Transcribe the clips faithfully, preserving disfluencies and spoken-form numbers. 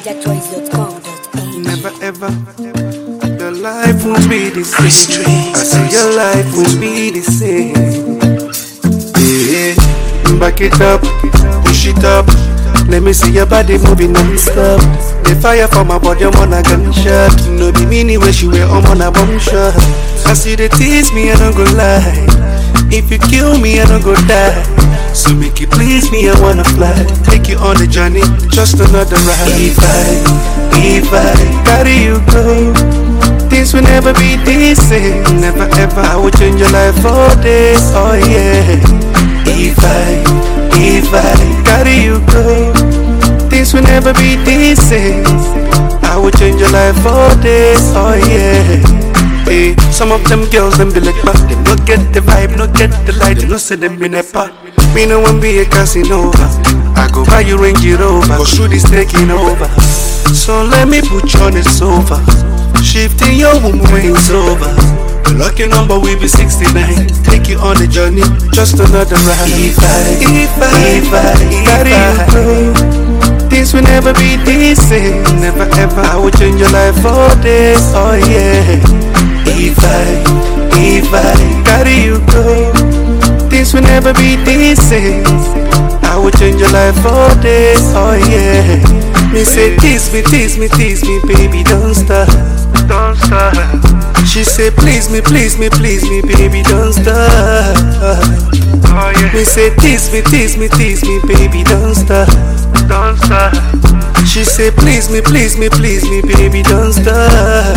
niger choice dot com dot a g. Never ever, your life won't be the same. I say your life won't be the same. Yeah, back it up, push it up. Let me see your body moving non-stop. The fire for my body, I'm on a gunshot. No be mini where she wear, I'm on a bum shot. I see they tease me, I don't go lie. If you kill me, I don't go die. So make you please me, I wanna fly. Take you on the journey, just another ride. If I, if I carry you go, this will never be the same. Never ever, I will change your life for this, oh yeah. If I, if I carry you go, this will never be the same. I will change your life for this, oh yeah. Hey, some of them girls, them be like, but they no get the vibe, no get the light, they no say them in a part. Me no one be a Casanova. I go buy you Range Rover, go shoot is taking over. So let me put you on the sofa, shifting your womb when it's over. The lucky number will be sixty-nine. Take you on the journey, just another ride. If I, if I, if I, carry you through, this will never be the same. Never ever, I will change your life for this, oh yeah. If I, if I carry you through, this will never be the same. I will change your life for this, oh yeah. Me say tease me, tease me, tease me, baby, don't stop, don't stop. She say please me, please me, please me, baby, don't stop. Oh yeah. Me say tease me, tease me, tease me, baby, don't stop, don't stop. She say please me, please me, please me, baby, don't stop.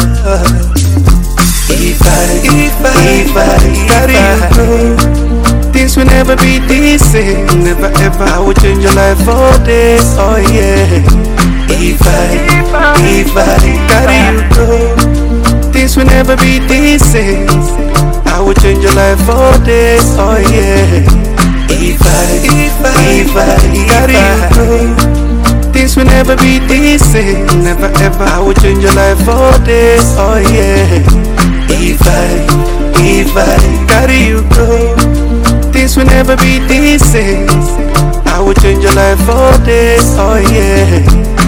If I, if I, if I carry you through, this will never be the same. Never ever, I will change your life for this, oh yeah. If I, if I carry you through, this will never be the same. I will change your life for this, oh yeah. If I, if I, if I carry you through, this will never be the same. Never ever, I will change your life for this, oh yeah. If I, if I carry you through, this will never be the same. I will change your life for this, oh yeah.